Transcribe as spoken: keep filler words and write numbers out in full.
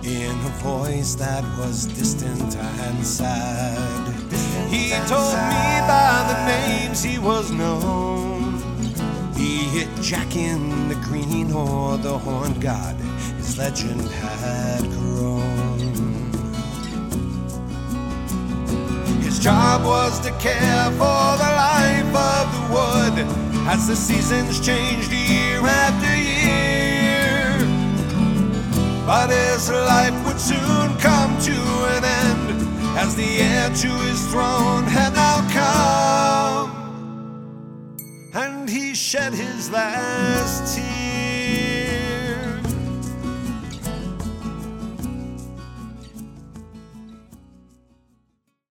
in a voice that was distant and sad. He told me by the names he was known. He hit Jack in the Green or the Horned God. His legend had grown. His job was to care for the life of the wood as the seasons changed year after year. But his life would soon come to an end, as the heir to his throne had now come, and he shed his last tear.